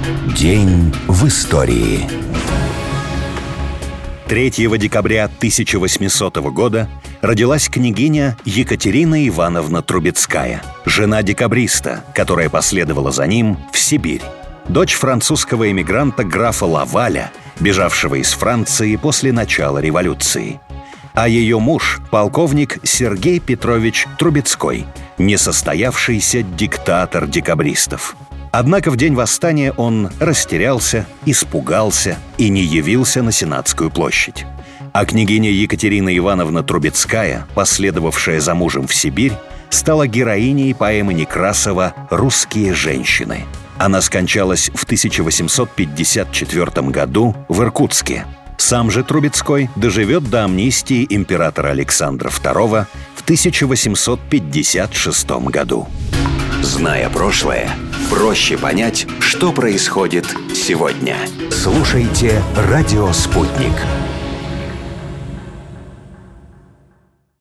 День в истории. 3 декабря 1800 года родилась княгиня Екатерина Ивановна Трубецкая, жена декабриста, которая последовала за ним в Сибирь. Дочь французского эмигранта графа Лаваля, бежавшего из Франции после начала революции. А ее муж – полковник Сергей Петрович Трубецкой, несостоявшийся диктатор декабристов. Однако в день восстания он растерялся, испугался и не явился на Сенатскую площадь. А княгиня Екатерина Ивановна Трубецкая, последовавшая за мужем в Сибирь, стала героиней поэмы Некрасова «Русские женщины». Она скончалась в 1854 году в Иркутске. Сам же Трубецкой доживет до амнистии императора Александра II в 1856 году. Зная прошлое, проще понять, что происходит сегодня. Слушайте «Радио Спутник».